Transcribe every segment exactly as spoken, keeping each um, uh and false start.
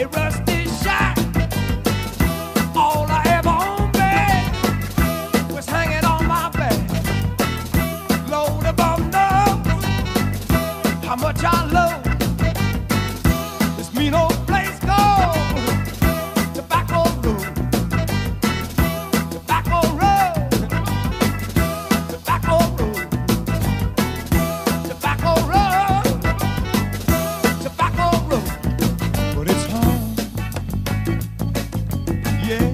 a rusty shot. All I ever owned, babe, was hanging on my back. Lord above knows how much I love this mean old place called Tobacco Road. Tobacco Road. Tobacco Road. Tobacco Road. Tobacco Road. But it's home. Yes.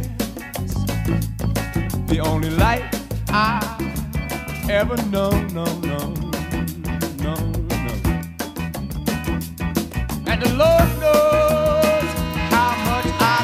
The only light I ever know, no, no, no, no. And the Lord knows how much I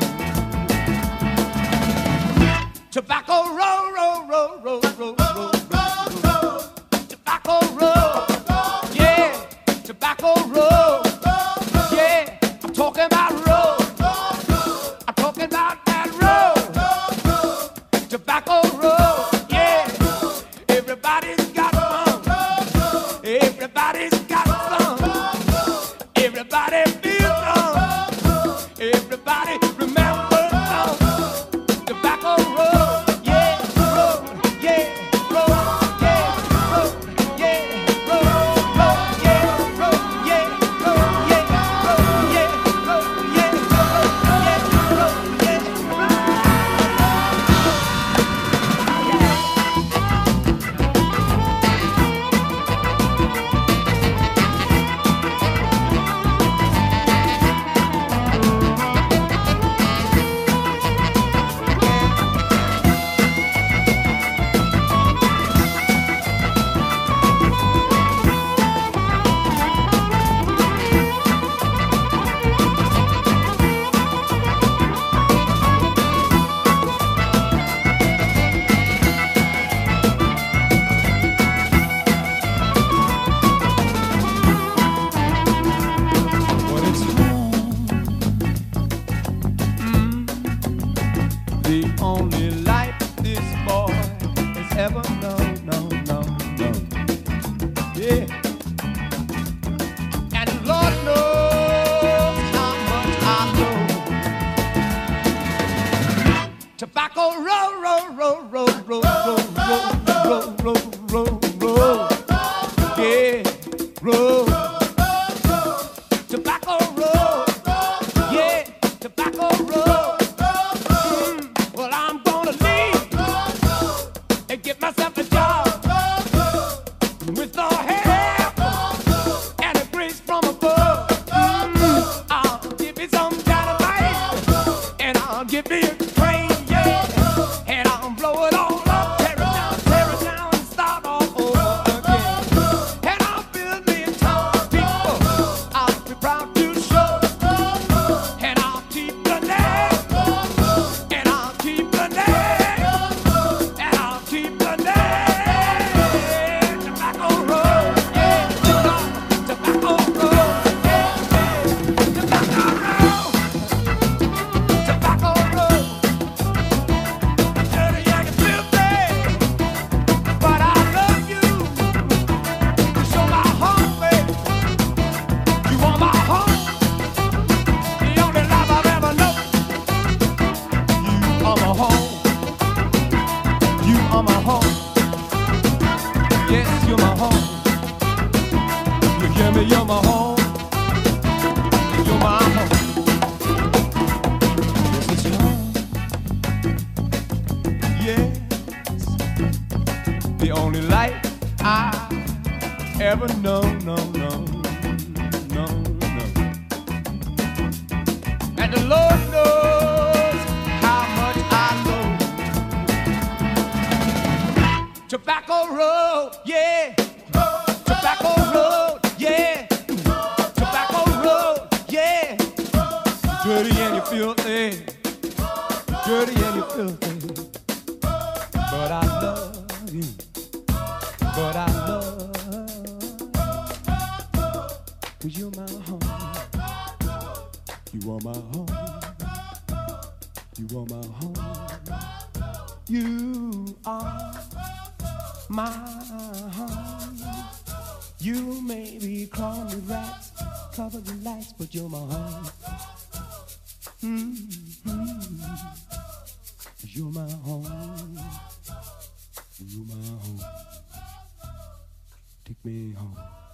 love Tobacco Road, road, road, road, road, road, road. Tobacco Road, yeah, Tobacco Road, yeah. I'm talking about road. I'm talking about that road. Tobacco Road, yeah. Everybody's got fun. Everybody's got fun. Everybody feels fun. Everybody remembers fun. Tobacco Road, yeah, road, yeah, road, yeah, road, yeah, road, road, yeah, road, yeah, road, yeah, road, yeah, road, yeah, road, yeah, road, but it's home. Mm. The only life this boy has ever known, no, no, no. Yeah. And the Lord knows how much I love Tobacco Road, road, road, road, road, road, road, road, road, road, road. Yeah, road. Tobacco Road, yeah, Tobacco Road. Mm, well, I'm gonna leave and get myself a job with the help and a grace from above. Mm, I'll give me some dynamite and I'll give me a train, yeah, and I'll blow it all up, tear it down, tear it down, and start all over again. And I'll build me a town of people I'll be proud to show, and I'll keep the name, and I'll keep the name, and I'll keep the name. Tobacco Road, yeah, Tobacco Road, yeah, yeah. Tobacco Road, Tobacco Road. Dirty and filthy, but I love you. You show my heart, baby. You are my home, the only love I've ever known. You are my home, you are my home. Yes, you're my home. You hear me? You're my home, you're my home. Yes, it's home. Yes, the only light I ever know, no, no, no, no. And the Lord knows how much I love Tobacco Road, yeah. Tobacco Road, yeah. Tobacco Road, yeah. Dirty and you filthy, dirty and you filthy. But I love you, but I love, 'cause you're my home. You are my home, you are my home. You are my home. You may be crawling rats, cover the lights, but you're my home. Mm-hmm. You're my home. You're my home. Take me home.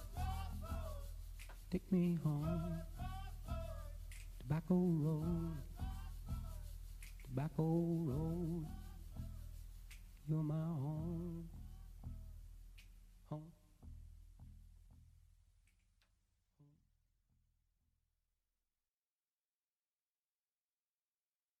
Take me home. Tobacco Road. Tobacco Road. You're my home.